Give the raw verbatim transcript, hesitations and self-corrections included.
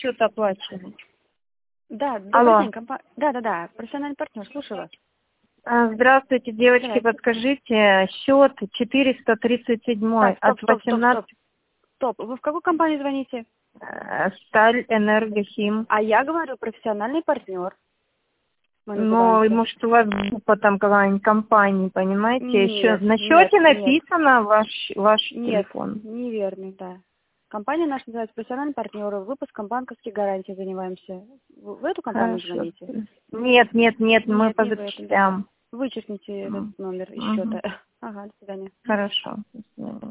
счет оплачивать. Да, добрый Алло. день, компа... Да, да, да, профессиональный партнер, слушаю вас. А, Здравствуйте, девочки, Давайте. подскажите, счет четыреста тридцать семь Так, стоп, от стоп, стоп, стоп. восемнадцати. Стоп, вы в какую компанию звоните? э, Сталь Энергохим. А я говорю, профессиональный партнер. Мы Ну, называемся. может, у вас группа там какая-нибудь компании, понимаете? Еще Нет, на нет, счете нет. написано ваш, ваш Нет, телефон. неверно, да. Компания наша называется профессиональный партнер, выпуском банковских гарантий занимаемся. Вы в эту компанию Хорошо. звоните? Нет, нет, нет, мы Нет, по не в эту, да. запчастям. Вычеркните этот М, номер из мгм. счета. Ага, до свидания. Хорошо. До свидания.